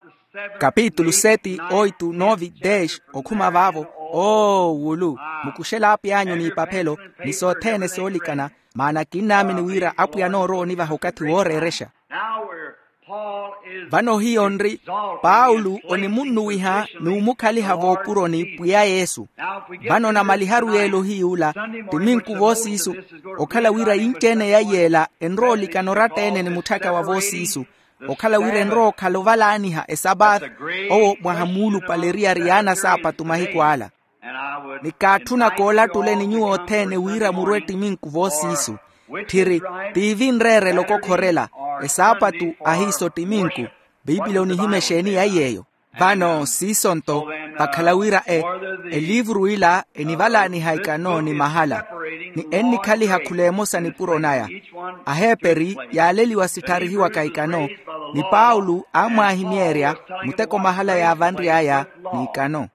Capítulo 7, 8, 9, 10 okhuma vavo wulu mukushela apianyo ni papelo ni sothene solikana mana kinami ni wira apuya noro ni vahokati woreresha vano hionri Paulo oni munnuiha ni umukhali havopuro ni puya Yesu vano na maliharu yelo hiula timinku vosisu okhala wira inchene ya yela enroli kanoratene ni muthaka wa vosisu okhala wira enro khalovalaniha esabath owo mwahamulu paleria riana sapa tumahikwala nikathuna kola tule ni nyuo thene wira murweti minku vosisu thiri tivinrere lokokhorela esapa tu ahiso timinku Biblia unihimesheni yayeyo vano sisonto pakhalawira livru ila enivalani haikano ni mahala ni enni khali hakulemosa ni puronaya aheperi yaleliwa sitarihiwa kaikano ni Paulo amwahimieria muteko mahala ya avandri aya ni ikano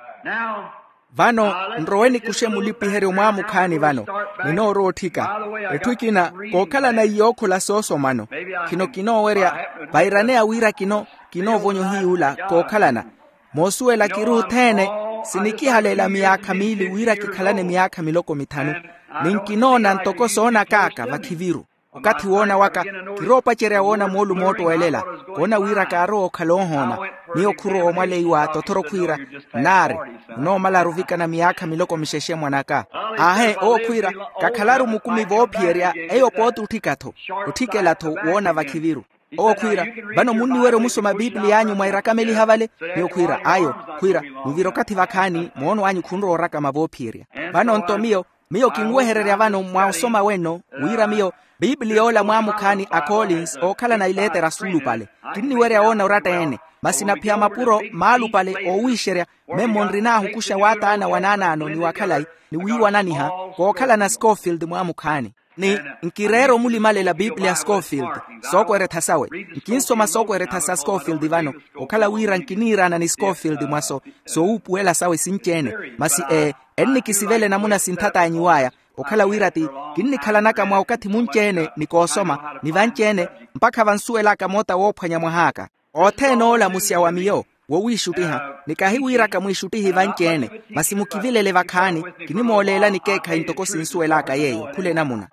vano nroweni kushemulipihere umwamukhani vano ninorothika etwikina kokhala na iyokho la soso mano kino weria bairane awira kino vonyo hiula kokhalana mosuela kiru thene sinikihalela miyakha mili wira kikhalane miyakha miloko mithanu ninkinona ntoko sona kaka vakhiviru ukati wona waka kiropa cherea wona molu moto welela kona wira karo okhalonhona niyo khuro omwaleiwa tothoro khwira nare no malaruvika na miyakha miloko misheshe mwanaka ahe okhwira kakhalaru mukumi vopieria eyo potu uthikelatho wona vakhiviru okhwira vano munniwero musoma Biblia yanyu mwairakameli havale niyo khwira ayo khwira muviro kathi vakhani mono wanyu khunro raka mavopieria vano ntomiyo miyo kingweherera vano mwausoma weno wira miyo Biblia ola mwamukhani a Collins okhala na ilete rasulu pale kinniwere aona uratene masina pia mapuro malu pale owisheria memonrina hukusha watana wananano ni wakhalai ni wiwa naniha kokhala na Scofield mwamukhani ni nkirero mulimale la Biblia Scofield soko erethasawe nkinsoma soko erethasa Scofield vano okhala wira nkinira na ni Scofield mwaso so upuela sawe sinchene masi enni kisivele namuna sinthata anyiwaya okhala wirati kinnikhala naka mwa ukati munchene nikosoma nivanchene mpaka vansuela kamota wophwanya mwahaka othenola musya wamiyo wowishutiha nikahiwira kamwishutihi vanchene masimukivilele vakhani kinimolela nikekha intoko sinsuelaka yeyo khule namuna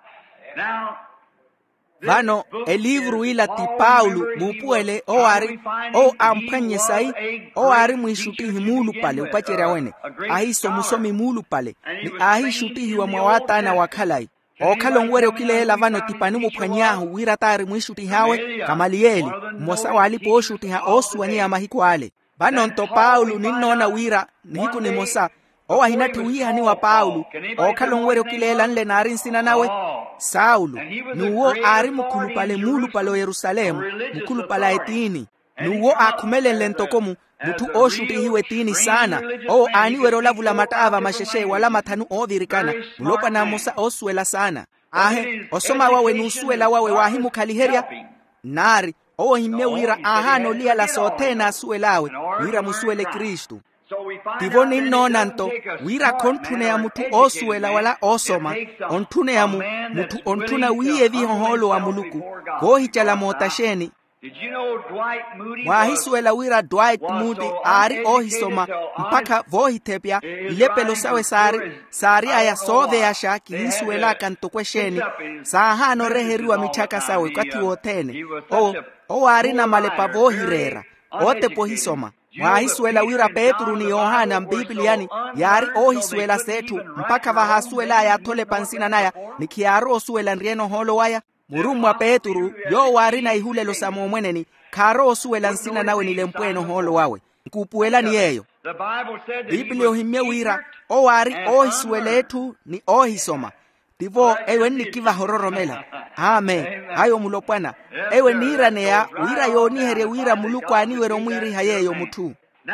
vano elivru ila ti Paulo mupuele o amphanyesai o ari mwishutihi mulu pale upacheria wene ahiso musomi mulu pale ni ahishutihi wa mwawatana wakhalai okhalongwere ukilela vano tipani muphwanyahu wira tari mwishutihi hawe Kamalieli mosa walipo oshutiha osuwanyia mahikwale vano nto Paulo ninona wira nihiku ni mosa owahinati wihani wa Paulo okhalongwere ukilela nle nari nsina nawe Saulo nuwo ari mukhulu pale mulu pale Yerusalemu mukhulu pala etini nuwo akhumelele ntokomu muthu oshutihiwe tini sana aniwero lavula matava masheshe wala mathanu ovirikana ulopa na mosa osuela sana ahe osoma wawe nusuela wawe wahimukhaliheria nari himme wira ahano liya la sothena asuelawe wira musuele Kristu tivoni nonanto wira konthune ya muthu osuela wala osoma onthune ya muthu onthuna wiye vihoholo wa muluku gohichala motasheni mwahisuela wira Dwight Moody ari ohisoma mpaka vohitepya ilepelo sawe sari aya sove ya shaki hisuela kantokwesheni sahano reheriwa michaka sawe kati wothene ari na malepa vohirera ote pohisoma mwahisuela wira Petru ni Yohana Bibliani yari ohisuela setu mpaka vahasuela ya thole pansina naya nikiaro osuela nrieno holo waya murumu wa Petru yo wari na ihulelo samo mweneni karo osuela nsina nawe nilempweno holo wawe nkupuela ni yeyo Biblia ohimye wira wari ohisuela etu ni ohisoma tivo ewe nikiva hororomela amen hayo mulopwana ewe nirane ya wira yonihere wira muluku aniwero mwiri hayeyo muthu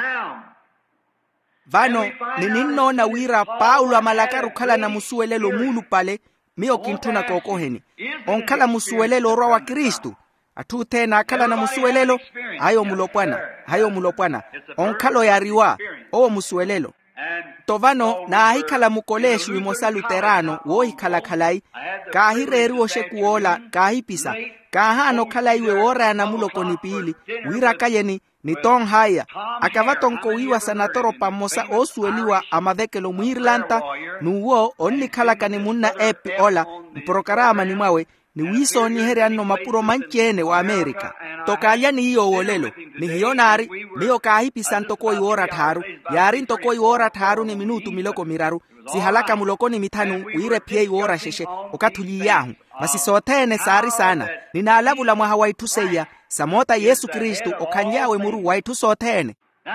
vano nininona wira Paulo amalakaru khala na musuelelo mulu pale miyo kintuna kokoheni onkhala musuelelo roa wa Kristu athu tena khala na musuelelo hayo mulopwana onkhalo yariwa musuelelo tovano na ahikala mukoleshu imosa luterano wohikala khalai kahireri oshe kuola kahipisa kahano khalaiwe worana mulokoni pili wirakayeni ni tong haya akavatonko wiwa sanatoro pamosa osueliwa amavekelo muirlanta nuwo onni khalakani munna epi ola mprokarama ni mwawe ni wiso ni heriano mapuro manchene wa Amerika tokalya ni iyo wolelo ni hionari niyo kahipisa ntoko iwora taru yari ntoko iwora taru ni minutu miloko miraru si halaka mulokoni mitanu uire pia iwora sheshe ukatuli yahu masisotene sari sana ninalabula mwaha waituseya samota Yesu Kristu okanyawe muru waitusotene.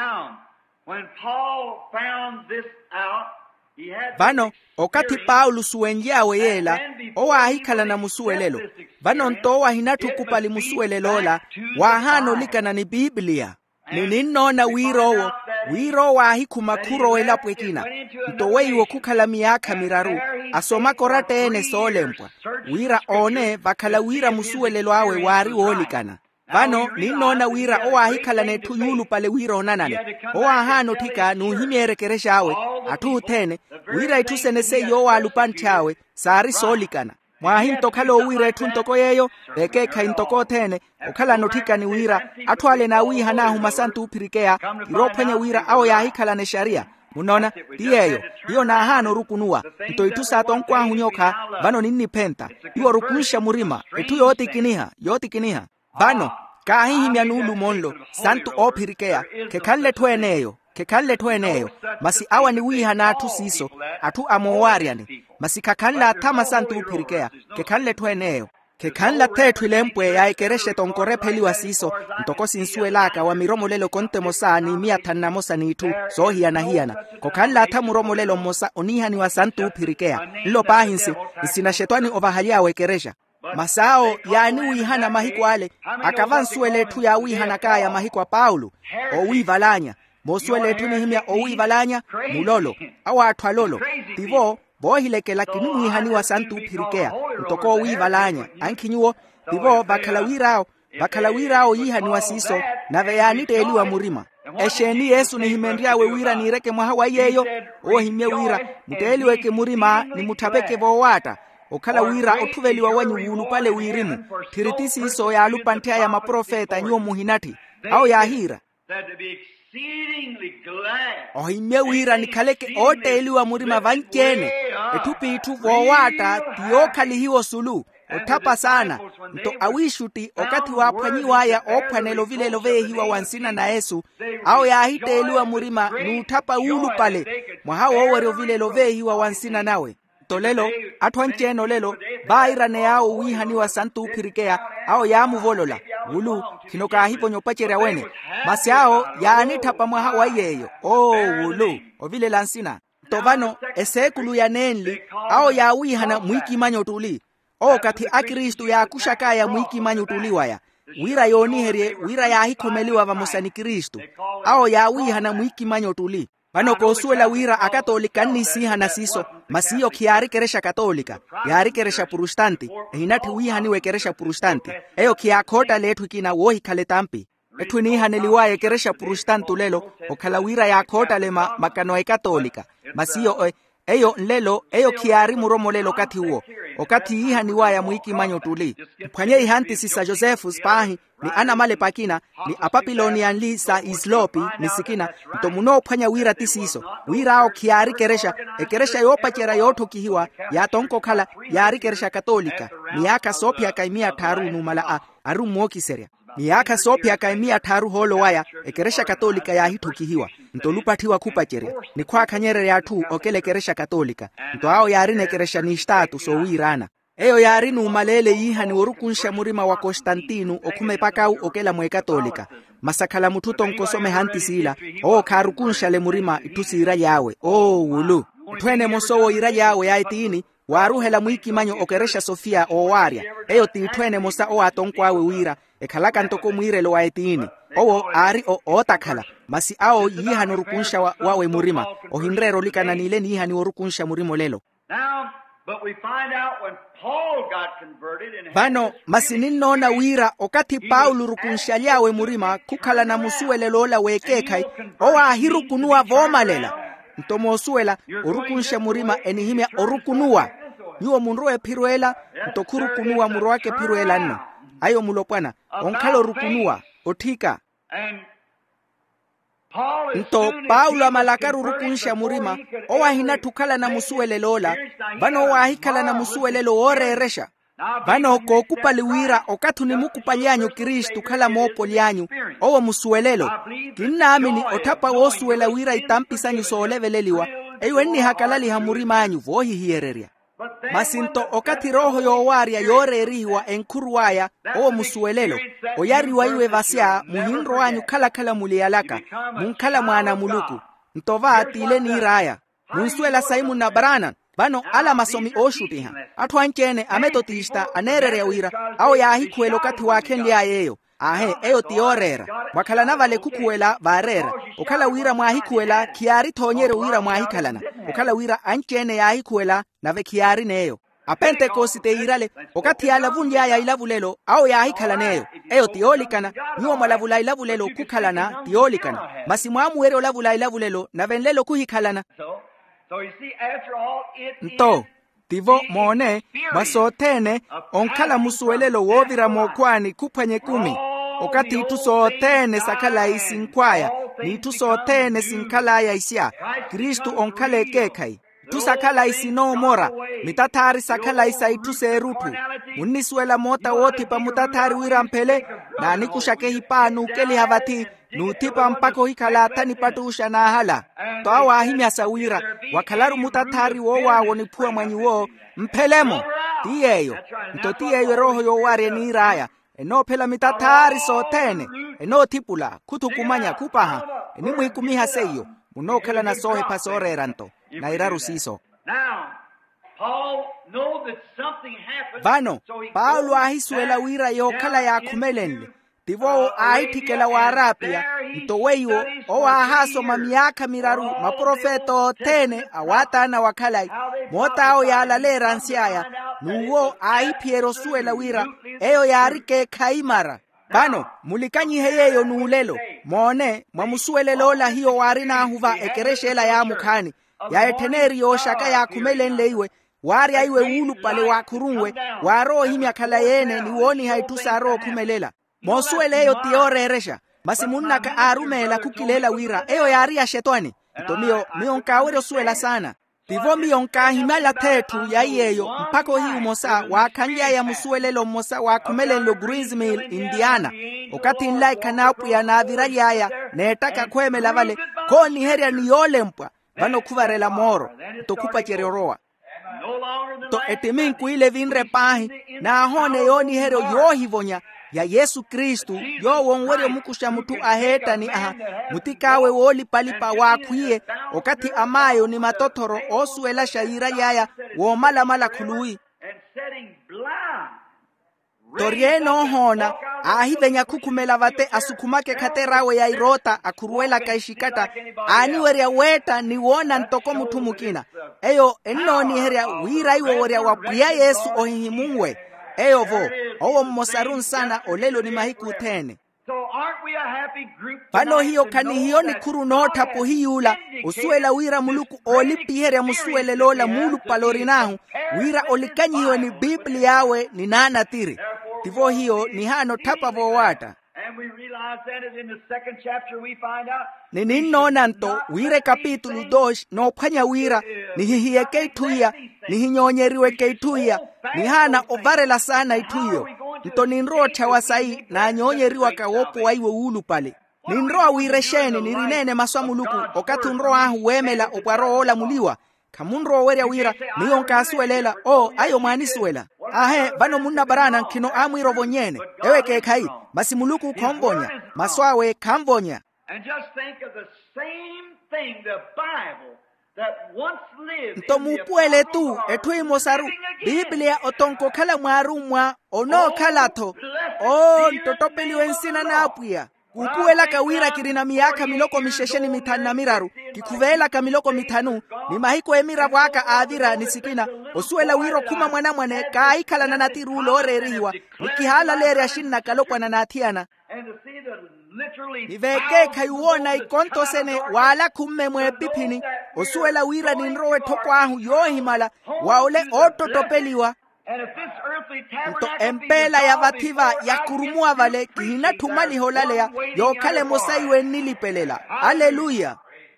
Vano okati Paulo suwenjawe yela owahikala na musuelelo vano ntowa hinatukupali musuelelola wahano likana ni Biblia nininona wiro wahikumakuro welapwekina ntoweiwo kukhala miyaka miraru asoma koratene solempwa wira one vakhala wira musuelelo awe wari wolikana vano ninona wira owahikala netuyulu pale wira onanane owahano tika nuhimyerekeresha awe atuhutene wira itusenese yo walupantiawe sari solikana mwahintokalo wira etuntoko yeyo ekeka intoko tene okala notika ni wira atwale na wiha nahu masantu upirikea kiropwenye wira ao yahikala ne sharia munona tiyeyo hiyo na hano rukunua ntoitusa tonkwa hunyoka vano nini penta hiyo rukunsha murima etu yoti kiniha vano kahihimya nulu monlo santu opirikea kekalle tweneyo masi awa ni wiha na atu siso atu amowariani masi kakanla atama santu upirikea kekalle tweneyo kekanla tetu ilempwe ya ikereshe tonkore peli wa siso ntokosi nsuelaka wa miromo lelo konte mosa ni miatana mosa ni itu so hiana kokanla atamu romo lelo mosa oniha ni wa santu upirikea nilo pahinsi isina shetwani ovahalia wekeresha masao yani wihana mahiko ale akavansuele tu ya wihana kaya mahiko Paulo owivalanya mosuele tu ni himya owivalanya mulolo awatwalolo tivo bohilekela kinu wihani wa santu upirikea ntoko wivalanya ankinyuo tivo bakalawirao yihani wa siso na veyani teli wa murima esheni Yesu ni himendria we wira ni reke mwahawa yeyo ohimye wira muteli weke murima ni mutabeke bowata okala wira otuveli wa wanyu wulu pale wirimu tiritisi iso ya alupantea ya maprofeta nyo muhinati au ya hira ohimye wira ni kaleke ote ili wa murima vanchene etupi itu wawata tiyokali hiwo sulu otapa sana nto awishuti okati wapanyiwa ya opwanelo vile love hiwa wansina na Yesu au ya hite ili wa murima nutapa ulu pale mwahawa owere vile love hiwa wansina nawe tolelo atwancheno lelo bairane yao wihani wa santu upirikea ao ya muvolola wulu kinoka hipo nyopachera wene masiao ya anitapa mwaha wa yeyo wulu ovile lansina tovano esekulu ya nenli ao ya wihana mwiki manyotuli kati akristu ya kushaka ya mwiki manyotuli waya wira yoni herie wira ya hikomeliwa vamosani Kristu ao ya wihana mwiki manyotuli vano kosuela wira akatolika nisi hana siso masiyo kiari keresha katolika yari keresha protestanti hinati wihani wekeresha protestanti eyo kiakota letu kina wohi kale tampi etu ni haneliwaye keresha protestantu lelo okala wira ya kota lema makano e katolika masiyo eyo nlelo eyo kiari muromo lelo kati huo okati ihani waya mwiki manyotuli pwanye ihanti sisa Josefu spahi ni ana male pakina ni apapiloni anli sa islopi ni sikina nto muno pwanya wira tisiso wira ao kiari keresha yopachera yoto kihiwa ya tonko kala yari keresha katolika miaka sopia kaimia taru numala aru mwoki seria miaka sopia kaimia taru holo waya keresha katolika ya hito kihiwa nto lupatiwa kupachera ni kwa kanyere ya tu okele keresha katolika nto ao yarine keresha ni statu so wirana eyo yari numalele yihani worukunsha murima wa Konstantinu okume pakau okela mwe katolika masakala mututo nkosome hantisila karukunsha le murima itusira yawe wulu twene mosowo ira yawe ya itini waruhela mwiki manyo okeresha Sofia owaria eyo titwene mosa atonkwawe wira ekhalaka ntoko mwirelo wa itini ari otakhala masi ao yihani rukunsha wawe murima ohindrero likana nile ni yihani worukunsha murimo lelo. But we find out when Paul got converted and vano masininona wira okati Paulo rukunshalyawe murima kukhala na musuelelola wekekai owahirukunua vomalela ntomosuela orukunshe murima enihimia orukunua niwo munro epiruela ntokurukunua muro wake piruela nno ayo mulopwana onkalo rukunua otika nto Paulo amalakaru rukunsha murima owahina tukala na musuele lola bano wahikala na musuele lo oreresha bano kokupa liwira okatu ni mukupa lyanyu Kristu kala mopo lyanyu owo musuelelo kinamini otapa wosuela wira itampisanyu soolebeleliwa eyo enni hakalali hamurima anyu vohi hiereria masinto okati roho yowaria yoreriwa enkuruwaya owo musuelelo oyariwa iwe vasya muhinro wanyu kala muliyalaka munkala mwana muluku ntova atile ni raya munsuela saimu na barana bano ala masomi oshutiha atwankene ametotista anerere wira au yahikwelo kati wakendi ayeyo ahe eyo tiorera wakala navale kukuela barera okala wira mwahikuela kiari tonyere wira mwahikalana okala wira ankene yahikuela nave kiari neyo apentekosite irale okati yalavunli aya ilavulelo au yahikalaneyo eyo tiolikana niwo mwalavula ilavulelo kukalana tiolikana masimwamuwere olavula ilavulelo navenlelo kuhikalana nto tivo mone masotene onkala musuelelo wovira mokwani kupanye kumi okati itusotene sakala isinkwaya ni itusotene sinkalaya isya Kristu onkale kekai tusakala isino mora mitatari sakala isa ituserutu munisuela mota woti pa mutatari wirampele na nikushake hipanu keli havati nutipa mpako hikala tani patusha na hala toa ahimya sawira wakalaru mutatari wowawo nipua mwanyi wo mpelemo tiyeyo ntotiyeyo roho yoware ni raya eno pela mitatari sotene eno tipula kutukumanya kupaha eni mwikumiha seyo munokela na sohe pasoreranto na iraru siso vano Paulo ahisuela wira yokala ya kumelenle tivo ahitikela warapia ntoweyo owahaso mamiaka miraru maprofeto tene awatana wakalai mota ao yalalera nsiaya nuwo ahipiero suela wira eyo yarike kaimara bano mulikanyiheyeyo nuulelo mone mwamusuelelola hiyo warina huva ekereshela ya mukani ya eteneri yoshaka ya kumelenle iwe wari aiwe ulu pale wakurunwe waro himya kala yene niwoni haitusa ro kumelela mosuele eyo tioreresha masimunaka arumela kukilela wira eyo yari ya shetani ntomio mionkawero suela sana tivo mionkahimala tetu ya iyeyo mpako hii mosa wakanja ya musuelelo mosa wakumelenlo Greensmill Indiana okati nlai kanapu ya navira yaya netaka kwemela vale koni heria niyolempwa vano kuvarela moro tokupa cheroroa to etiminku ile vinre pahi na hone yoni hero yohivonya ya Yesu Kristu yo wonwere mukusha mutu aheta ni aha mutikawe woli palipa wakwiye okati amayo ni matotoro osuela shaira yaya wo mala kului torieno hona ahivenya kukumela vate asukumake katerawe ya irota akuruela kaishikata aniweria weta ni wona ntoko mutu mukina eyo enoni heria wira iwo woria wapuya Yesu ohihimungwe eyo vo owo mmosarun sana olelo ni mahiku tene pano hiyo kani hiyo ni kuru nota po hiyula usuela wira muluku olipihere musuele lola mulu palorinahu wira olikanyi hiyo ni Biblia yawe ni nana tiri tivo hiyo ni hano tapa vo wata ni ninona nto wire kapitulu 2 no panya wira ni hihiye keituya ni hinyonyeriwe keituya ni hana ovarela sana ituyo nto ninrocha wasai na nyonyeriwa kawopo waiwe ulu pale ninroa wiresheni nirinene maswamuluku okatu nroa huwemela opwaro ola muliwa kamunro weria wira niyonka asuelela ayo mwanisuela ahe bano munna barana kino amwiro vonyene ewe kekai masimuluku kombonya maswawe kambonya and just think of the same thing the Bible that once lived ntomupuele tu etui mosaru Biblia otonko kala mwarumwa ono kalato ntotopeli wensina napia kukuela kawira kirina miaka miloko mishesheni mitanu na miraru kikuvela kamiloko mitanu ni mahiko emira waka adira nisikina osuela wiro kuma mwana mwane kaikala na natiru loreriwa nikihala lere ashinna kalopwa na natiana niveke kayuona ikonto sene wala kumme mwe pipini osuela wira ninrowe tokwahu yohimala waole ototopeliwa nto empela ya vativa ya kurumua vale kihina tumaliholalea yokhale mosaiwe nilipelela. Haleluya.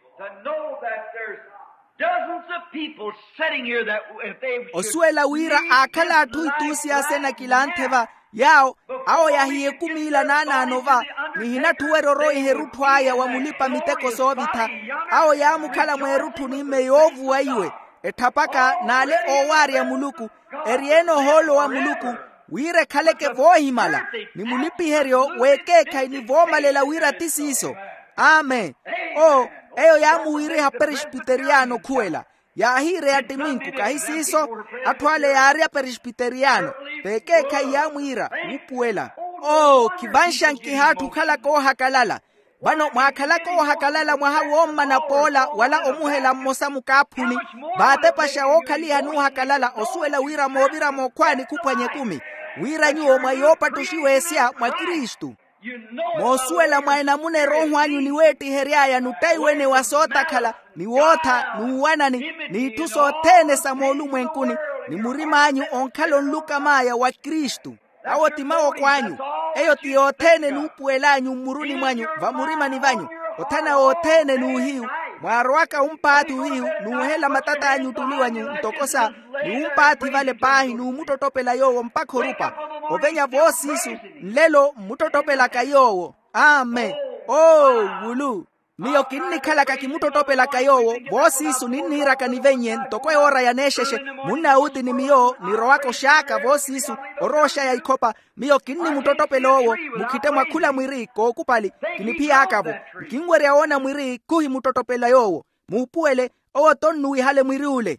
Osuela wira akhala athu itusi asena kilantheva yao ao yahiye kumila nananova nihina tuweroro iheruthwaya wa mulipa miteko sovitha ao ya mukhala mwerutu ni meyovu waiwe ethapaka nale owari ya muluku erieno holo wa muluku wire khaleke vohimala ni mulipi herio wekeka ni vomalela wira tisiso. Amen. Eyo ya muwire ha presbyteriano kuela ya hire ya timinku kahisiso atwale ya aria presbyteriano pekeka ya muira upuela. Kibanshanki hatu khala ko hakalala bano mwakhala ko hakalala mwahawoma na pola wala omuhela mmosa mukaphuni bate pasha okhali hanu hakalala osuela wira movira mokwani kupanye kumi wira nyuo mwayopa tushiwesia mwa Kristu mosuela mwaina mune roho anyu ni weti heriaya nutaiwene wasota khala ni wota nuwanani ni tusotene samolu mwenkuni ni murima anyu onkhalo nluka maya wa Kristu awo timao kwanyu eyo tiotene nupuelanyu muruni mwanyu vamurima ni vanyu otana otene nuhiu mwarwaka umpati uhiu nuhela matata anyu tuliwanyu ntokosa ni umpati vale pahi numutotopela yowo mpakhorupa ovenya vosisu nlelo mutotopela kayowo. Amen. Wulu miyo kinni khala kakimutotopela kayowo vosisu ninira kanivenye ntokwe ora yanesheshe muna uti ni miyo nirowako shaka vosisu orosha ya ikopa miyo kinni mutotopelowo mukite mwakula mwiri kokupali kinipia akavo kingwere aona mwiri kuhi mutotopela yowo mupuele tonu ihale mwiri ule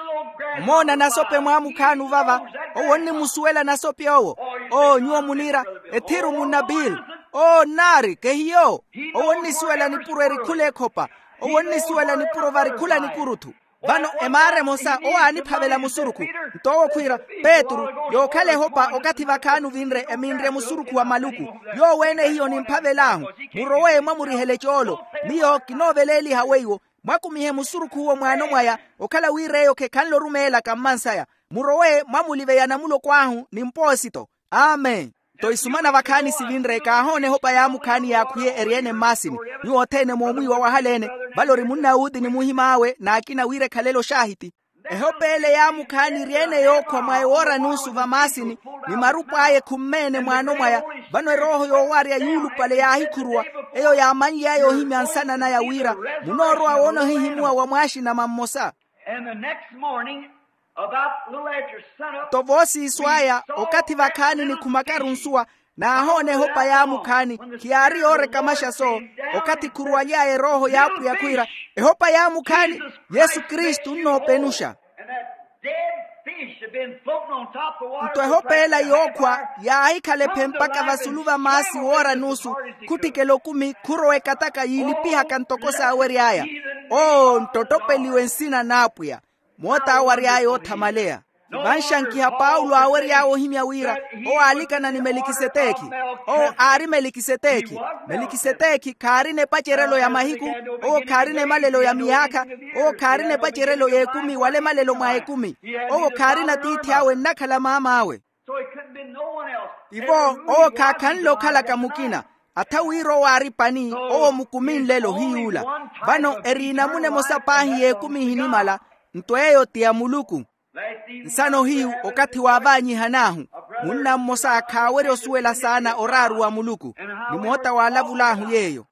mona nasope mwamukhanu vava owonni musuela nasope owo nyuo munira ethiru munabil nari kehiyo owonni suela ni puro erikhule khopa owonni suela ni puro varikhula ni kurutu vano emare mosa ani phavela musuruku ntowo khwira Petru yokhale hopa okathi vakhanu vinre eminre musuruku wa maluku yo wene hiyo ni mphavelahu murowe mwamurihele cholo miyo kinoveleli haweiwo mwakumihe musuruku huo mwano mwaya okhala wireyo kekhanlo rumela kammansaya murowe mwamulive yanamulo kwahu ni mposito. Amen. Toisumana vakhani sivinre kahone hopa ya mukhani yakhuye eriene masini niwothene momwiwa wahalene valori munnaudi ni muhimawe na akina wire khalelo shahiti ehopele ya mukhani riene yokhwa mwaye wora nusu va masini ni marupaye kummene mwano mwaya vano roho yowari ya yulupale ya hikurua eyo ya manyi ya yohimi ansana na ya wira munorwa wono hihimua wa mwashi na mammosa. Tovosi iswaya okati vakhani ni kumakarunsuwa na ahone hopa ya mukhani kiari ore kamasha so okati kurualyaye roho yapu ya kwira ehopa ya mukhani Yesu Kristu nnopenusha ntoehopela yokhwa ya ahikhalepe mpaka vasuluva masi wora nusu kutikelo kumi kurowe kataka yilipiha kantokosa aweriaya ntotopeliwe nsina napuya mota awariayo othamalea vanshankiha Paulo aweriawo himya wira alikana ni Melikiseteki ari Melikiseteki karine pacherelo ya mahiku karine malelo ya miaka karine pacherelo ya 10 wale malelo mwa 10 karina titi awe nakhala mama awe ivo kakhanlo khala kamukina athawiro wari pani mukumin lelo hiula vano erina mune mosapahi ye 10 hinimala ntoeyo tia muluku nsano hiu okati wa vanyi hanahu munna mmosa akhawere osuela sana oraru wa muluku ni mota wa lavulahu yeyo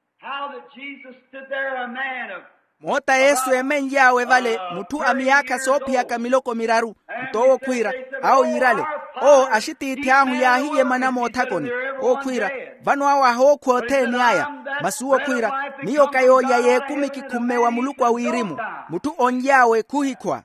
mota Yesu emenyawe vale mutu amiyaka sopia kamiloko miraru ntowo kwira au yirale ashiti itiahu ya hiye manamo otakoni kwira vano awa hokwo oteni aya masuo kwira miyo kayo ya ye 10 kikume wa muluku wa wirimu mutu onyawe kuhikwa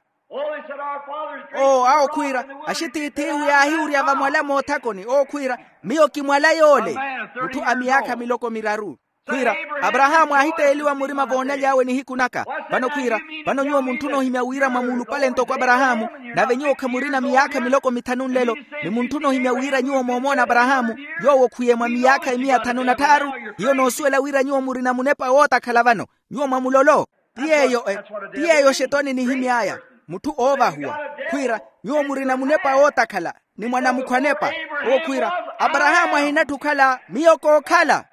kwira ashiti itihu ya hiuri ava mwala motakoni kwira miyo kimwala yole mutu amiyaka miloko miraru kwira Abrahamu ahite eliwa murima vona yawe ni hikunaka vano kwira vano nyuo muntuno himya wira mamulu pale ntoko Abrahamu na venyo kamurina miyaka miloko mitanu lelo ni muntuno himya wira nyuo momona Abrahamu yowo kuye mwa miyaka 503 hiyo no suela wira nyuo murina munepa wota kalavano nyuo mamulolo tiyeyo shetani ni himyaya mutu ova huwa kwira yo murina munepa otakhala ni mwana mukwanepa o kwira Abrahamu ahina tukhala miyoko khala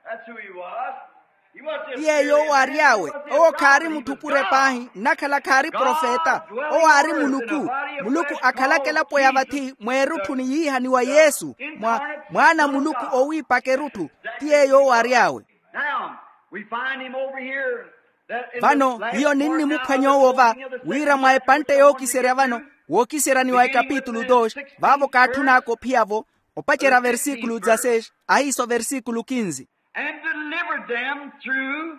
tiyeyo wariawe o kari mutukure pahi nakhala kari profeta o ari muluku akhalakela poya bathi mwerutu ni yihani wa Yesu mwana muluku owipake rutu tiyeyo wariawe vano hiyo nini mukhanyo wova wira mwae pante yo kisera vano wokisera ni wa kapitulo 2 vavo kathunako phiavo opachera versículo 16 ahiso versículo 15 and delivered them through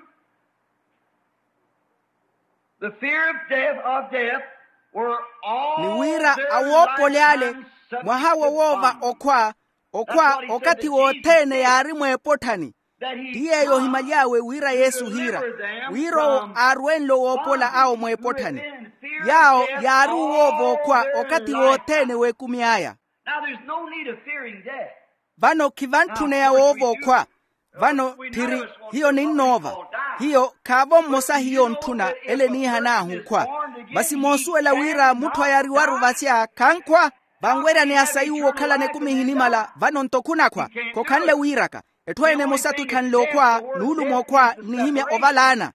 the fear of death were all ni wira awopoleale mwahawo wova okwa okati wotene yari mwepotani tiyeyo himalyawe wira Yesu hira wiro arwenlo wopola ao mwepotani yao yaru wovo kwa okati wotene wekumiaya vano kivantune ya wovo kwa vano tiri hiyo ni nova hiyo kavo mosa hiyo ntuna ele ni hanahu kwa basi mosuela wira mutu ayari waru vasia kankwa bangwera ni asayuwo kala ne kumihinimala vano ntokuna kwa kokanle wiraka etwene mosatu kanlo kwa nulu mokwa ni himya ovalana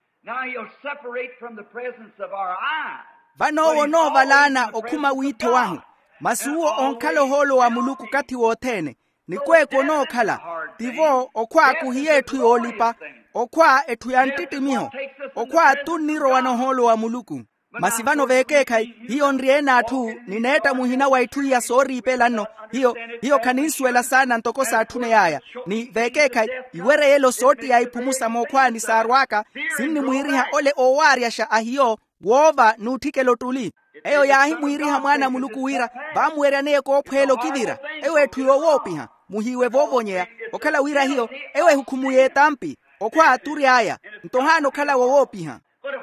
vano wono valana okuma wito wangu masuwo onkalo holo wa muluku kati wotene ni kweko no kala tivo okwa kuhiyetu yolipa okwa etu yantitimiho okwa tuniro wanoholo wa muluku masivano vekekai hiyo ndriena tu nineta muhina waitu ya sori pelano hiyo kaniswela sana ntokosa atune yaya ni vekekai iwere yelo soti ya ipumusa mokwani sarwaka sinni muhiriha ole owaria sha ahiyo wova nutikelo tuli eyo yahi muhiriha mwana muluku wira bamwere neko phelo kivira ewe tuyo wopiha muhiwe vovonyea okala wira hiyo ewe hukumuye tampi okwa aturi aya ntohano kala wowopiha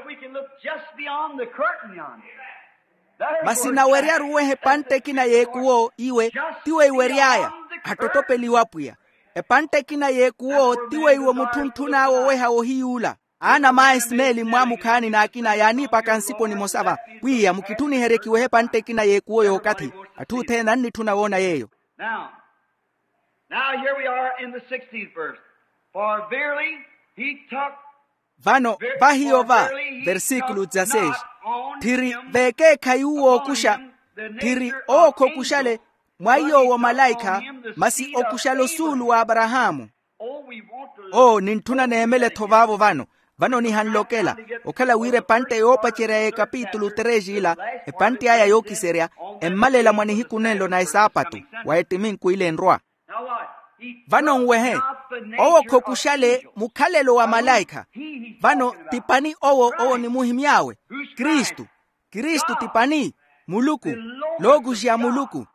masina weria ruwehe pante kina yekuo iwe tiwe weriaya hatotopeliwapuya epante kina yekuo tiwe iwe mutuntuna weha ohiyula ana maesneli mwamukani na kina yani pakansipo ni mosava wiya mukituni herekiwe pante kina yekuo yokati atute nanni tunawona yeyo. Now here we are in the 16th verse. For verily he took vano vahiova versículo 16 tiri veke kayuo kusha tiri oko kushale mwayo wa malaika masi okushalo sulu wa Abrahamu nintuna neemele tovavo vano ni hanlokela okala wire pante yopa chere kapitulo 3 ila pante aya yokiseria emmalela mwani hikunelo na isapatu waetimin kuile nroa vano ngwehe owo kokushale mukhalelo wa malaika vano tipani owo ni muhimyawe Kristu tipani muluku logushi ya muluku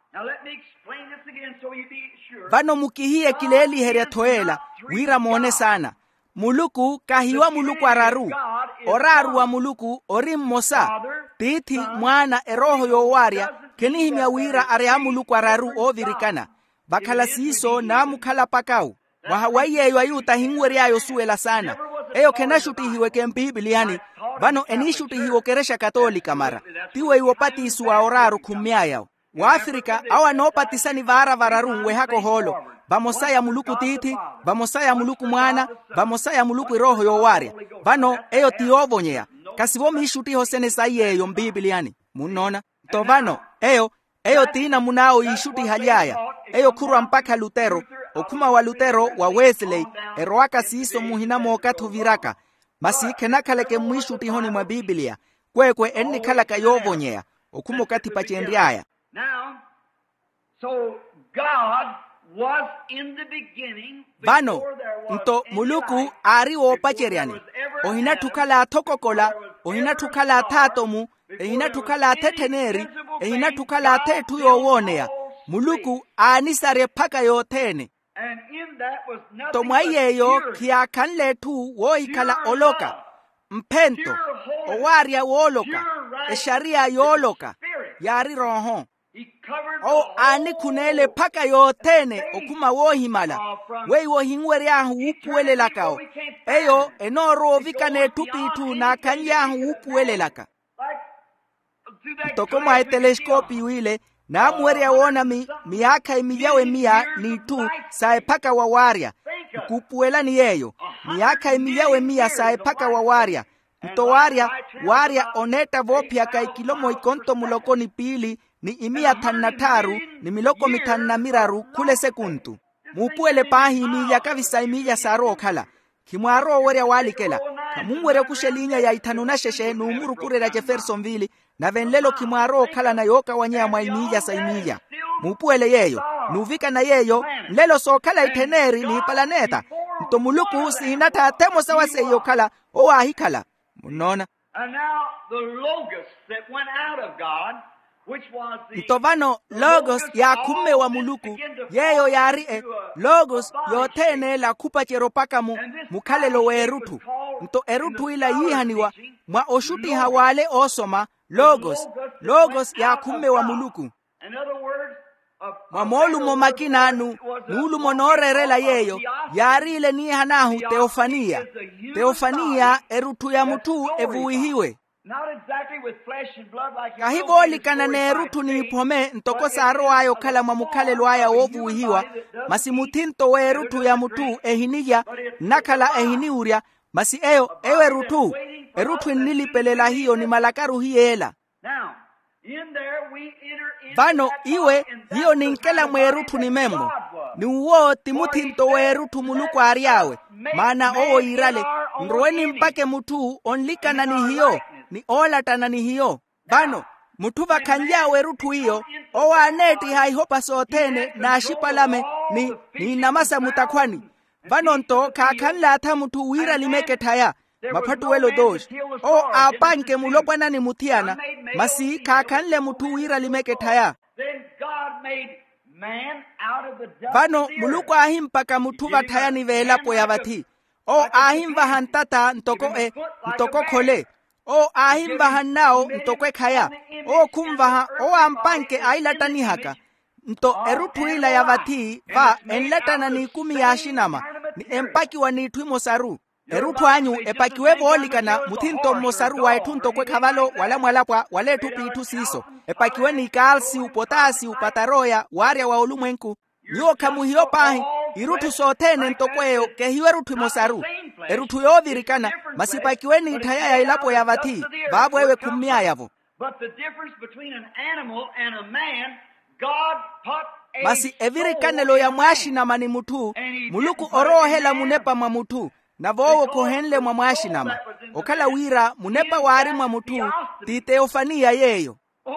vano mukihiye kileli heria toela wira muone sana muluku kahiwa muluku oraru wa muluku orim mosa titi mwana eroho yowaria kenihimya wira area muluku araru ovirikana bakhala siso na mukhala pakau wahawayeyo ayuta hingweri ayo suela sana eyo kenashutihiwe kempibiliani vano enishutihiwo keresha katolika mara tiwe iwopati isuwa oraru kumyaya wa Afrika awa nopatisani vara vararungwe hako holo vamosaya muluku titi vamosaya muluku mwana vamosaya muluku roho yowaria vano eyo tiovonyea kasivomi ishutiho sene saiyeyo mbibiliani munona to vano eyo tina munao ishuti halyaya eyo kurwa mpaka Lutero okuma wa Lutero wa Wesley eroaka siso muhina mokatu viraka masi kenakaleke mwishuti honi mwa Biblia kwekwe enni kalaka yovonyea okumo kati pachendiaya. Now so God was in the beginning vano nto muluku ariwo pacheriani ohina tukala tokokola ohina tukala tatomu ehina tukala teteneri ehina tukala tetu yowonea muluku anisare paka yotene tomwayeyo kiakanle tu woikala oloka mpento owaria woloka esharia yoloka yari roho o ani kunele paka yotene okuma wohimala wei wohingwere ahu upuelelakao eyo enoro vikane tupitu na kanya ahu upuelelaka tokoma teleskopi wile na mwere awona miaka imiyawe mia ni tu sae paka wawaria kupuela ni yeyo miaka imiyawe mia sae paka wawaria mtowaria waria oneta vopia kai kilomo ikonto muloko ni pili ni imia tannataru ni miloko mitannamiraru kule sekuntu mupuele pahi imiya kavisa imiya saro kala kimwaro were walikela kamungwere kushelinya ya itanuna sheshe nuumuru kurera Jeffersonville na venlelo kimwaro kala na yoka wanyama imiya sa imiya mupuele yeyo nuvika na yeyo lelo so kala iteneri ni planeta mtomuluku sinata temo sawa seyo kala o ahikala munona. And now the logos that went out of God, which was the Itovano logos ya kume wa muluku yeyo yari logos yotene la kupa cheropaka mukalelo we erutu nto erutu ila yihaniwa mwa oshuti hawale osoma logos ya kume wa muluku. in other words, Mamolu mo makinanu nulu monorerela yeyo yarile ni hanahu teofania erutu ya mutu evuihiwe not exactly with flesh and blood like you kahivoli kana nerutu ni pome ntoko saro ayo kala mamukale lwaya ovuihiwa masimutinto we erutu ya mutu ehiniya nakala ehiniuria masi ewe erutu nilipelela hiyo ni malakaru hiela. Now, in there we enter into Vano iwe hiyo ninkela mwerutu ni membo ni uwo timutinto werutu muluku ariawe maana oo irale nroweni mpake mutu onlikana ni hiyo ni olatana ni hiyo vano mutu vakanja werutu hiyo owa aneti haihopa sotene na ashipalame ni namasa mutakwani vano nto kakanla ata mutu wira limeke taya mapatu welo dosh o apanke mulopana ni mutiana masi kakanle mutu wira limeke taya. then God made man out of the dust Vano of the earth. muluku ahimpa mutuva tayani velapo ya vati o ahimva hantata ntoko khole o ahimva hannao ntokwe khaya o kumva o ampanke ailatani haka nto erutuila ya vati va enlatana ni kumi ya shinama ni empaki wa ni twimosaru erutu anyu epakiwe volikana mutinto mosaru wa etunto kwe kavalo wala mwalapwa wale tupitu siso epakiwe ni kalsi upotasi upataroya waria wa ulumwenku nyo kamuhio pahi irutu sotene ntokweyo kehiwe rutu mosaru erutu yovirikana masipakiwe ni itaya ya ilapo ya vati babu ewe kumia yavo But the difference between an animal and a man, God put a masi evirikanelo ya mwashi na mani mutu muluku orohela munepa mwa mutu na vowo kohenle mwa mwashi nama okala wira munepa wari mwa mutu titeofania yeyo.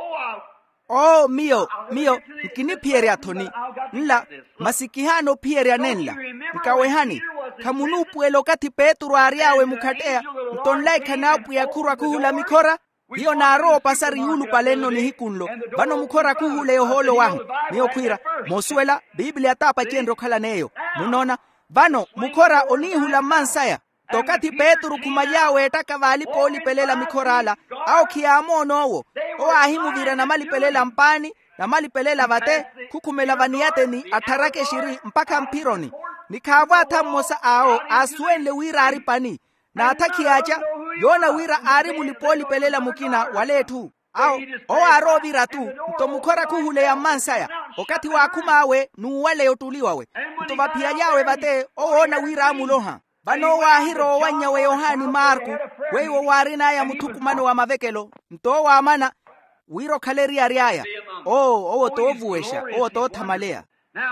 Oh mio nkini piere atoni nla masikihano piere anenla nkawehani kamunupu elokati Petro ariawe mukatea mtonlaika napu ya kura kuhula mikora hiyo na roho pasari yulu paleno ni hikunlo bano mukora kuhule yoholo wahu niyo kwira mosuela Biblia tapa chenro kala neyo munona bano mukora onihula mansaya tokati Petro kumayawe etaka vali poli pelela mikorala au kiamono owo o ahimu vira na mali pelela mpani na mali pelela vate kukumela vaniate ni atarake shiri mpaka mpironi nikavata mosa ao aswele wira aripani na ataki acha yona wira ari mulipoli pelela mukina waletu au o aro vira tu mtomukora kuhule ya mansaya wakati wa kumawe nuwale yotuliwawe mtovapia yawe vate o ona wira amuloha bano wahiro wanyawe Yohani Marku wewo warina ya mutukumano wa mavekelo mto wa amana wiro kaleri ariaya o tovuesha o to tamalea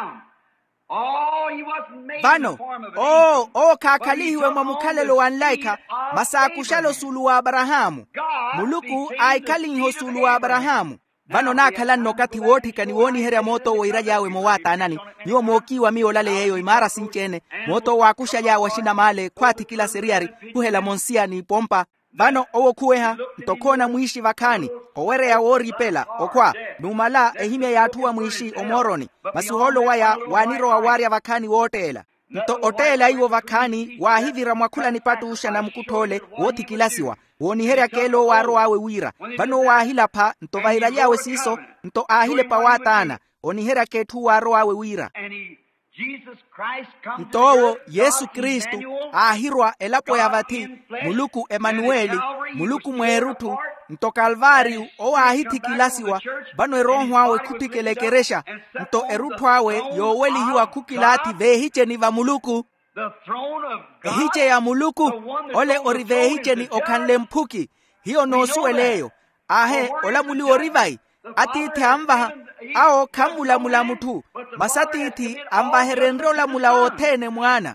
bano kakalihiwe mwa mukalelo wanlaika masakushalo sulu wa Abrahamu muluku aikaliho sulu wa Abrahamu bano nakala nokati woti kaniwoni here moto woira yawe mowata anani niwo mokiwa miolale yeyo imara sinchene moto wakusha yawe shina male kwati kila seriari kuhela monsia ni pompa bano owo kueha ntokona mwishi vakani owere ya wori pela okwa numala ehime ya atua mwishi omoroni masuholo waya waniro wa waria vakani wotela nto otela iwo vakani wahivira mwakula nipatu usha na mkutole woti kilasiwa woni heria kelo waro awe wira bano wahila pa nto vahila yawe siso nto ahile pa watana oni heria ketu waro awe wira ntowo Yesu Kristu ahirwa elapo yavati muluku Emanueli muluku mwerutu nto Kalvario o ahiti kilasiwa bano eroho awe kutikelekeresha nto erutu awe yoweli hiwa kukilati vehiche ni va muluku hiche ya muluku ole orivehiche ni okanle mpuki hiyo nosueleyo ahe ola muli orivai atiti ambaha ao kamula mula mutu masatiti ambaherendro la mula otene mwana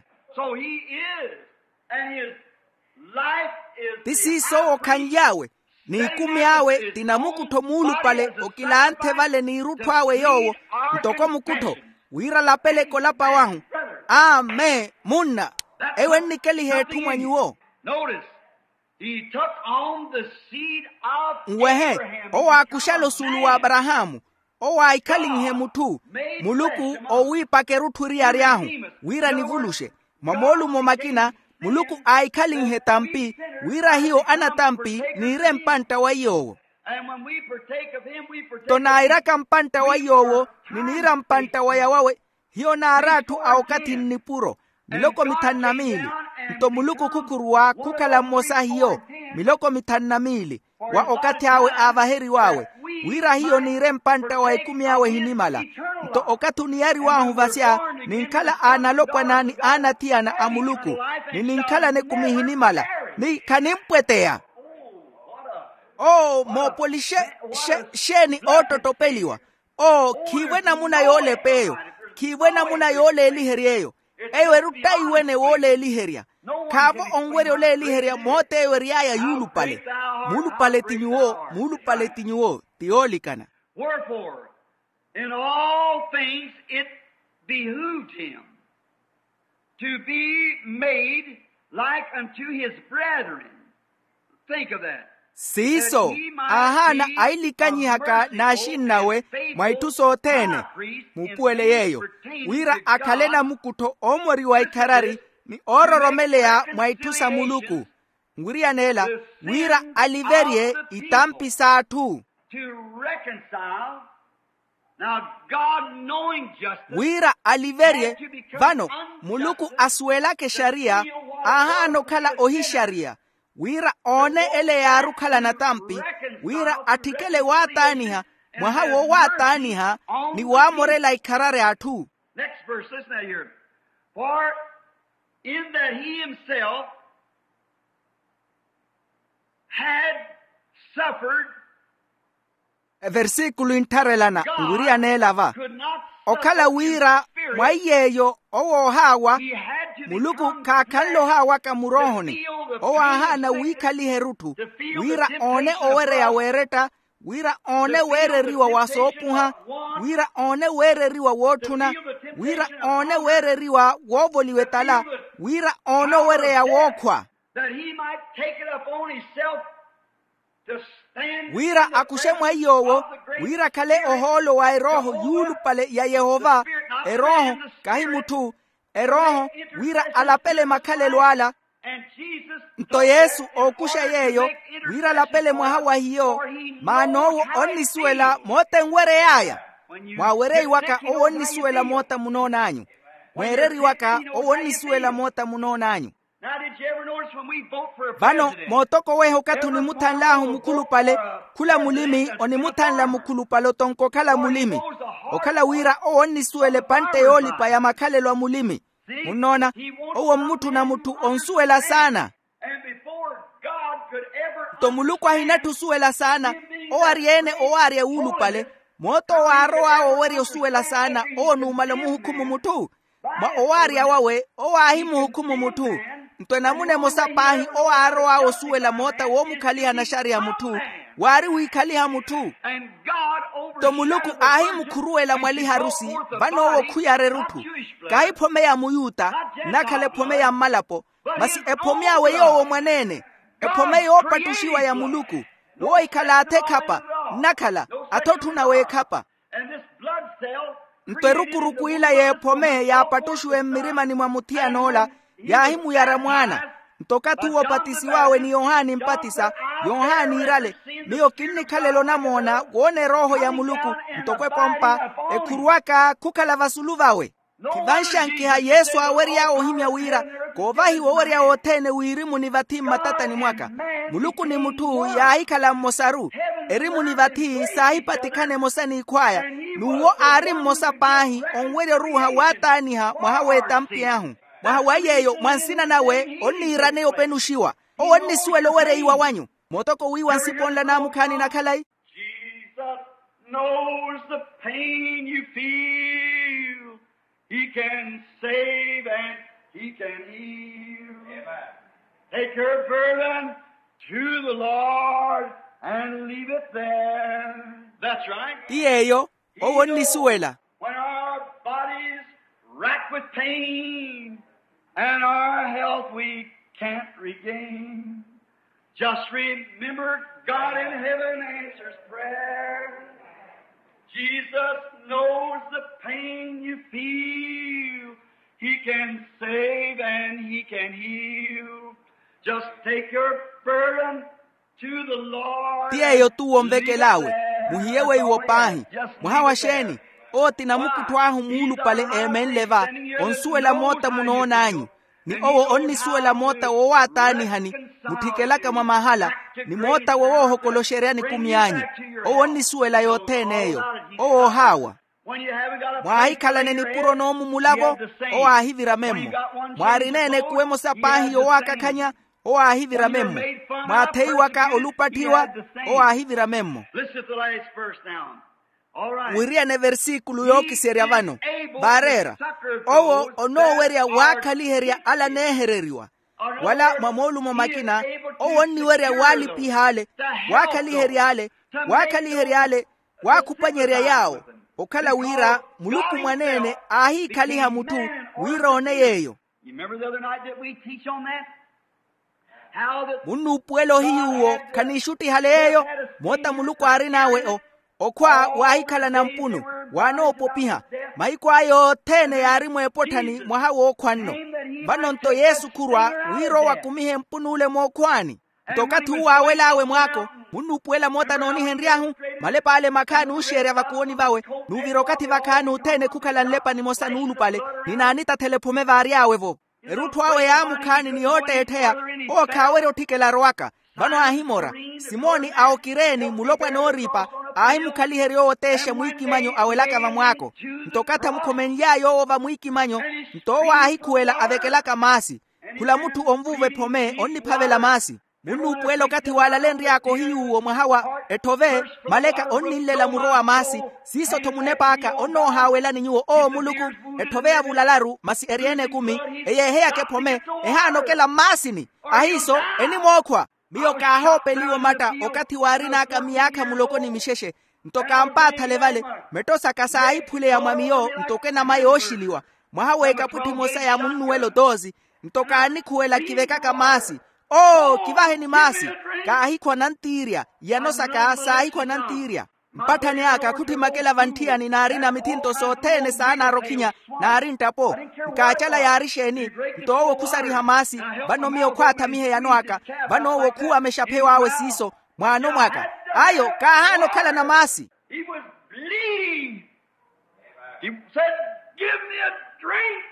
tisi so kanyawe ni kumi awe tinamukuto mulu pale okilante vale ni rutu awe yowo ntoko mukuto wira la pele kolapa wahu ame munna ewe nikeli hetu mwanyuo ngwehe owa kushalo sulu wa Abrahamu owa ikalinhe mutu muluku owipake ruturi ariahu wira nivulushe mamolu momakina muluku aikalinhe tampi wira hiyo ana tampi nire mpanta wa yowo tonairaka mpanta wa yowo ninira mpanta wa yawawe hiyo na aratu aokati nipuro miloko mitannamili nto muluku kukuruwa kukala mosa hiyo miloko mitannamili wa okati awe avaheri wawe wira hiyo nire mpanta wa 10 awe hinimala nto okatu niyari wahu vasya ninkala analopwa nani anatiana amuluku ninkala ne 10 hinimala ni kanimpwetea mopolishe sheni ototopeliwa kiwena muna yole peyo kiwena muna yole eliherieyo ewe ruta iwene wole eliheria kabo ongwere ole eliheria mote ewe riaya yulu pale tinyuo tiolikana wherefore in all things it behooved him to be made like unto his brethren. Think of that. Siso ahana ailikanyihaka nashinawe mwaituso tene mupuele yeyo wira akalena mukuto omori wa ikarari ni ororomelea mwaitusa muluku nguria nela wira aliverie itampi satu wira aliverie vano muluku asuelake sharia ahano kala ohi sharia wira one ele yaru kala na tampi wira atikele wataniha mwahawo wataniha ni wamorela ikarare atu. Next verse, listen here. For in that he himself had suffered, versikulo intarelana nguria nelava okala wira mwayeyo owo hawa muluku kakallo hawa kamurohoni owahana wikali herutu wira one owere ya wereta wira one wereriwa wasopuha wira one wereriwa wotuna wira one wereriwa wovoliwetala wira one were ya wokwa that he might take it upon himself to stand wira akushemwa yowo wira kale oholo wa eroho yulu pale ya Yehova eroho kahimutu eroho wira alapele makale lwala nto Yesu okusha yeyo wira lapele mwahawa hiyo manowo onisuela mote ngwere yaya mwawerei waka onisuela mota munonanyu mwereri waka onisuela mota munonanyu. Bano motoko weho katuni mutanlahu mukulu pale kula mulimi oni mutanla mukulu pale tonko kala mulimi okala wira onisuele pante yoli pa ya makale lwa mulimi munona owo mutu na mutu onsuela sana to muluku hinatu suela sana owariene owarie ulu pale moto waro awo weri osuela sana onumale muhukumu mutu ma owaria wawe owahimu hukumu mutu ntona mune mosapahi owaro awo suela mota wo mukaliha na sharia mutu wari wikaliha mutu to muluku ahimu kuruela mwali harusi bano wo kuyare rutu kai pome ya muyuta nakale pome ya malapo masi epome ya weyo mwanene epome yo patushiwa ya muluku wo ikalate kapa nakala atotuna we kapa ntwerukuruku ila ye pome ya patushiwe mirima ni mwamutia nola ya himu yara mwana ntokatu wopatisi wawe ni Yohani mpatisa. Yohani irale niyo kinni kalelo namona wone roho ya Muluku ntokwe pompa ekuruaka kukala vasulu vawe. Kivanshankiha Yesu aweria ohimya wira kovahi waweria otene wirimu ni vati matata ni mwaka. Muluku ni mutu ya ikala mosaru erimu ni vati sahi patikane mosani ikwaya nuwo arim mosa pahi onwere ruha wataniha mwahawe tampiahu mwahawayeyo mwansina nawe onirane openushiwa onni suelo were iwa wanyu motoko wiwa nsiponla namukani na kalai. Jesus knows the pain you feel. He can save and He can heal. Amen. Take your burden to the Lord and leave it there. That's right. Iyeyo onni suela. When our bodies racked with pain and our health we can't regain, just remember God in heaven answers prayer. Jesus knows the pain you feel. He can save and He can heal. Just take your burden to the Lord. Tiyeyo tuwo mvekelawe muhiyewe iwo pahi muhawasheni oti na mukutwahu mulu pale emenleva onsuela mota munonanyi ni owo onni suela mota wowatani hani mutikelaka mamahala ni mota wowoho koloshereani kumyanyi owo onni suela yoteneyo owo hawa mwahikalane ni puro nomu mulabo owa hivira memo mwarinene kuwemo sapahi yowakakanya owa hivira memo mwateiwaka olupatiwa owa hivira memo. Wiriane versikulu yokiseria vano barera owo onoweria wakaliheria ala nehereriwa wala mamolu momakina owo niweria wali pihale wakaliheria wakupanyeria yao okala wira Muluku mwanene ahi kaliha mutu wira oneyeyo. Munu puelo hiuo kanishuti haleyo mota Muluku arinawe okwa wahikala na mpunu wano popiha maikwa yo tene yarimu epotani mwahawo okwanno banonto Yesu kurwa wiro wakumihe mpunu ule mokwani tokatu wawelawe mwako munu puela mota noni henriahu malepa ale makani usheria vakuoni vawe nuvirokati vakani utene kukala nlepa ni mosa nulu pale ninaanita telepome variawe vo erutu awe ya mukani ni yote etea okawere otikela roaka vano ahimora Simoni aokireni mulopwa noripa ahimukaliherio oteshe mwikimanyo awelaka vamwako ntokata mkomenyayo ova mwikimanyo ntowa ahikuela avekelaka masi kula mutu omvuve pome onnipavela masi munu puelo kati wala lenri yako hiuo mwahawa etove maleka onnilela muroa masi siso tomunepaka ono hawela ninyuo o Muluku etove abulalaru masi eriene kumi eyehea kepome ehano kela masini ahiso eni mokwa biyo kahope liwo mata okati warina akamiyaka mulokoni misheshe ntoka mpata levale metosa kasa aipule ya mwamiyo ntoke na mayo oshiliwa mwahaweka puti mosa ya munuwelo dozi ntoka anikuwela kiveka kamasi kivahe ni masi kahikwa nantiria yanosa kaasa ahikwa nantiria mpatani aka kuti makela vantia ni narina mitinto sotene sana rokinya narinta po nkachala yarisheni ntowo kusari hamasi bano miyo kwata mihe yanoaka bano wokuwa ameshapewa awe siso mwano mwaka ayo kahano kala na masi. He was bleeding. He said, "Give me a drink."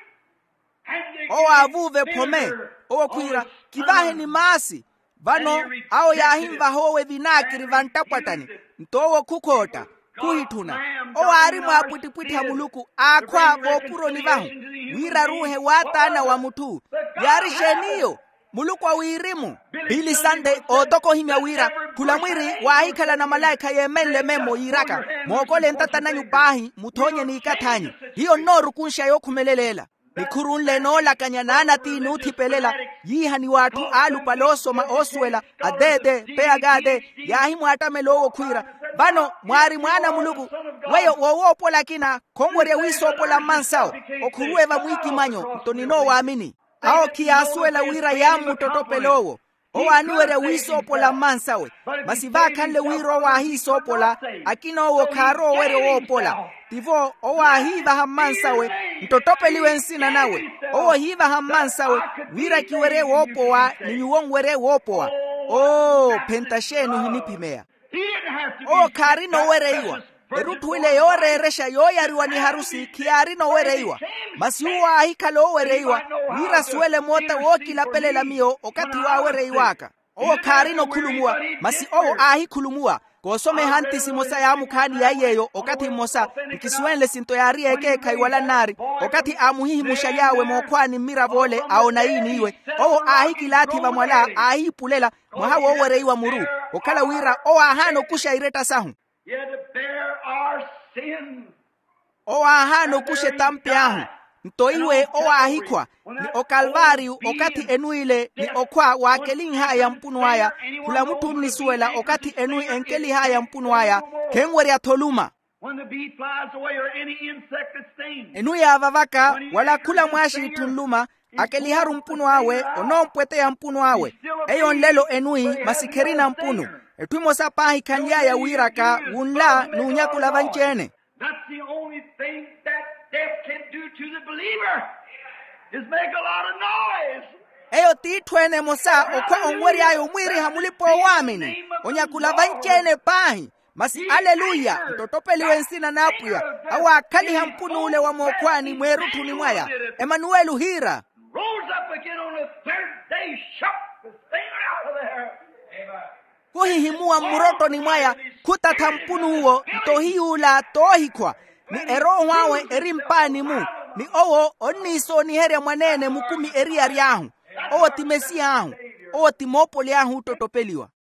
Avuve pome okwira kivahe ni masi vano ao yahimva howe vinakiri vantapwatani ntowo kukota kuhituna arimu apwitipwiti ha Muluku akwa vopuro ni vahu wira ruhe watana wa mutu yarisheniyo Muluku wa wirimu Billy Sunday otoko himya wira kula mwiri wahikala na malaika yemele memo iraka mokole ntatana nyupahi mutonye ni ikatanyi hiyo noru kunsha yokumelelela nikurunle nola kanyanana tinu tipelela yihani watu alu paloso ma oswela adede peagade yahimu atamelowo kwira bano mwari mwana Muluku weyo wowopo lakina kongore wisopo la mansao okurueva mwiki manyo ntonino waamini ao kiaswela wira yamu totopelowo owaniwere wisopola mansawe masiva kanle wiro wa hisopola akino wo karo were wopola tivo owahiva hamansawe ntotopeliwe nsina nawe ohiva hamansawe wira kiwere wopowa ninyuwongwere wopowa pentashenu hinipimea karino wereiwa erutwile yoreresha yoyariwa ni harusi kiarino wereiwa masiuwa ahikalo wereiwa wira suele mota wokila pelela mio okati wa wereiwaka karino kulumua masi ahi kulumua kosome hanti simosa ya mukani ya yeyo okati mosa nkisuenle sinto ya rieke kaiwala nari okati amuhihi mushayawe mokwani miravole aona ini iwe ahi kilati va mwala ahi pulela mwahawo wereiwa muru okala wira ahano kusha ireta sahu ahano kushe tampe ahu ntoiwe ahikwa ni okalvariu okati enuile ni okwa wakelin haya mpunu haya kula mtu mnisuela okati enui enkeli haya mpunu haya kenwere ya toluma enui avavaka wala kula mwashi tunluma akeli haru mpunu awe onompwete ya mpunu awe eyon lelo enui masikerina mpunu etwimo sapahi kanyaya wiraka unla nunyakula vanchene. That's the only thing that death can do to the believer is make a lot of noise. Eyo titwene mosa okwa ongweri ayo mwiri hamulipo wamini onyakula vanchene pahi masi aleluya mtotopeliwe nsina napuya awa akali hampunu ule wa mokwani mwerutu ni mwaya Emmanuelu hira rose up again on the third day, shook the thing out of there. Amen. Kuhihimua muroto ni mwaya kutata mpunu uo ntohiula tohikwa ni eroho wawe erimpani mu ni oniso ni heria mwanene mukumi eria riahu timesi ahu timopoli ahu totopeliwa